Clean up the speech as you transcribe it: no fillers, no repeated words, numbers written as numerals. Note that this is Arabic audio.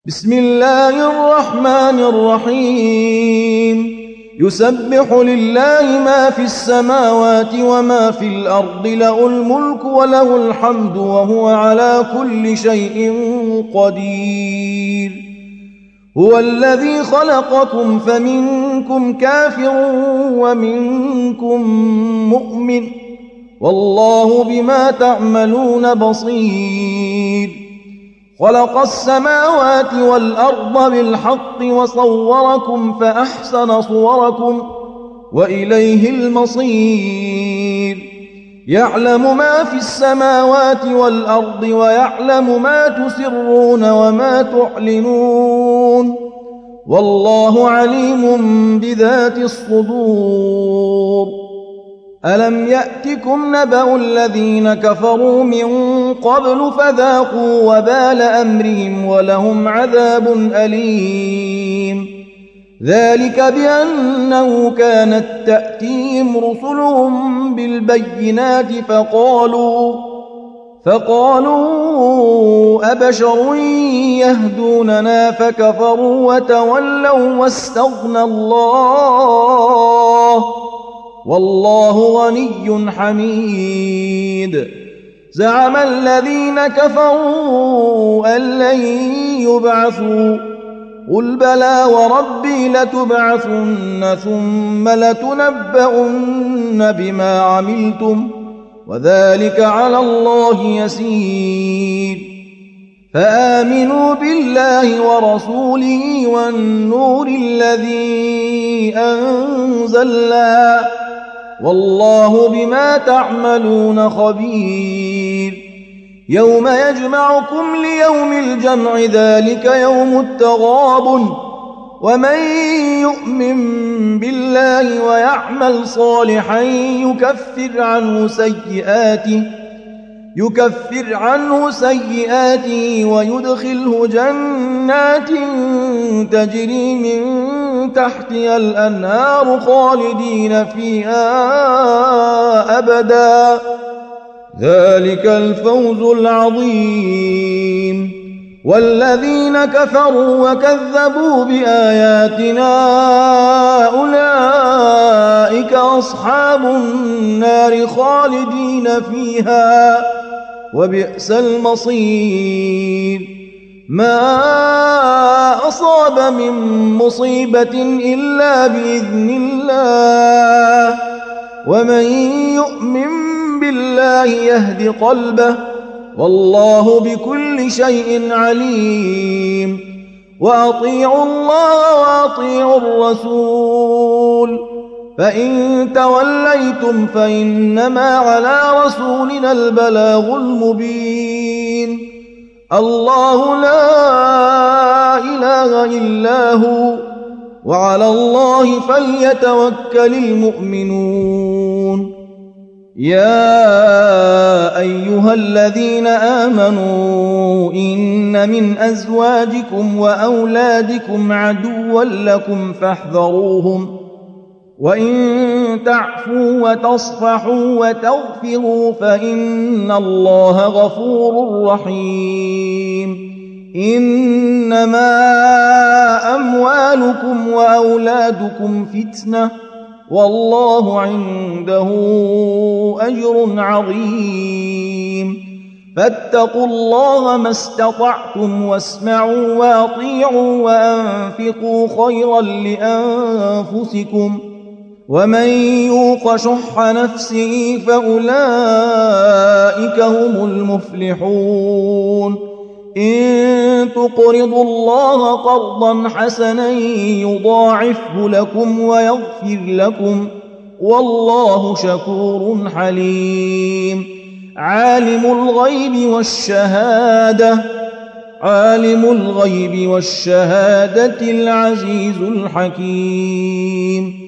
بسم الله الرحمن الرحيم يسبح لله ما في السماوات وما في الأرض له الملك وله الحمد وهو على كل شيء قدير هو الذي خلقكم فمنكم كافر ومنكم مؤمن والله بما تعملون بصير خلق السماوات والأرض بالحق وصوركم فأحسن صوركم وإليه المصير يعلم ما في السماوات والأرض ويعلم ما تسرون وما تعلنون والله عليم بذات الصدور ألم يأتكم نبأ الذين كفروا من قبل فذاقوا وبال أمرهم ولهم عذاب أليم ذلك بأنه كانت تأتيهم رسلهم بالبينات فقالوا أبشر يهدوننا فكفروا وتولوا واستغنى الله والله غني حميد زعم الذين كفروا أن لن يبعثوا قل بلى وربي لتبعثن ثم لتنبؤن بما عملتم وذلك على الله يسير فآمنوا بالله ورسوله والنور الذي أنزلنا والله بما تعملون خبير يوم يجمعكم ليوم الجمع ذلك يوم التغابن ومن يؤمن بالله ويعمل صالحا يكفر عنه سيئاته ويدخله جنات تجري من تحتها الأنهار خالدين فيها أبدا ذلك الفوز العظيم والذين كفروا وكذبوا بآياتنا أولئك أصحاب النار خالدين فيها وبئس المصير ما أصاب من مصيبة إلا بإذن الله ومن يؤمن بالله يهد قلبه والله بكل شيء عليم وأطيعوا الله وأطيعوا الرسول فإن توليتم فإنما على رسولنا البلاغ المبين الله لا إله إلا هو وعلى الله فليتوكل المؤمنون يا أيها الذين آمنوا إن من أزواجكم وأولادكم عدوا لكم فاحذروهم وإن تعفوا وتصفحوا وتغفروا فإن الله غفور رحيم إنما أموالكم وأولادكم فتنة والله عنده أجر عظيم فاتقوا الله ما استطعتم واسمعوا وأطيعوا وأنفقوا خيرا لأنفسكم ومن يوق شح نفسه فأولئك هم المفلحون إن تقرضوا الله قرضا حسنا يضاعفه لكم ويغفر لكم والله شكور حليم عالم الغيب والشهادة العزيز الحكيم